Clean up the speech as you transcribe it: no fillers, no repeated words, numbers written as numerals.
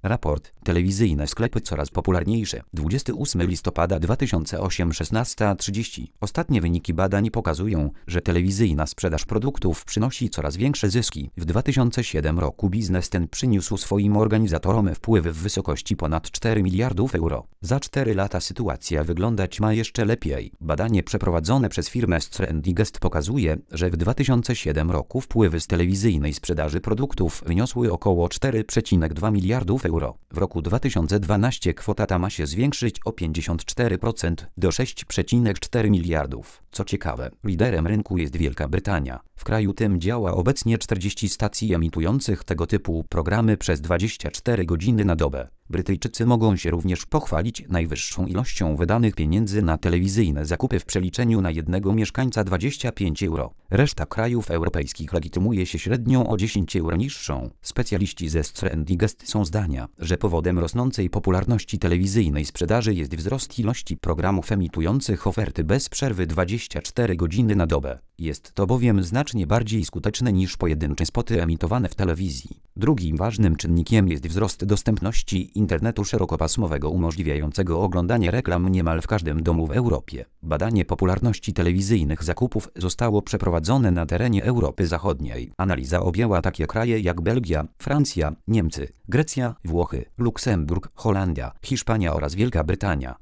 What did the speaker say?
Raport. Telewizyjne sklepy coraz popularniejsze. 28 listopada 2008 16:30. Ostatnie wyniki badań pokazują, że telewizyjna sprzedaż produktów przynosi coraz większe zyski. W 2007 roku biznes ten przyniósł swoim organizatorom wpływy w wysokości ponad 4 miliardów euro. Za 4 lata sytuacja wyglądać ma jeszcze lepiej. Badanie przeprowadzone przez firmę Str & Digest pokazuje, że w 2007 roku wpływy z telewizyjnej sprzedaży produktów wyniosły około 4,2 miliardów euro. W roku 2012 kwota ta ma się zwiększyć o 54% do 6,4 miliardów. Co ciekawe, liderem rynku jest Wielka Brytania. W kraju tym działa obecnie 40 stacji emitujących tego typu programy przez 24 godziny na dobę. Brytyjczycy mogą się również pochwalić najwyższą ilością wydanych pieniędzy na telewizyjne zakupy w przeliczeniu na jednego mieszkańca 25 euro. Reszta krajów europejskich legitymuje się średnią o 10 euro niższą. Specjaliści ze Str & Digest są zdania, że powodem rosnącej popularności telewizyjnej sprzedaży jest wzrost ilości programów emitujących oferty bez przerwy 24 godziny na dobę. Jest to bowiem znacznie bardziej skuteczne niż pojedyncze spoty emitowane w telewizji. Drugim ważnym czynnikiem jest wzrost dostępności internetu szerokopasmowego umożliwiającego oglądanie reklam niemal w każdym domu w Europie. Badanie popularności telewizyjnych zakupów zostało przeprowadzone na terenie Europy Zachodniej. Analiza objęła takie kraje jak Belgia, Francja, Niemcy, Grecja, Włochy, Luksemburg, Holandia, Hiszpania oraz Wielka Brytania.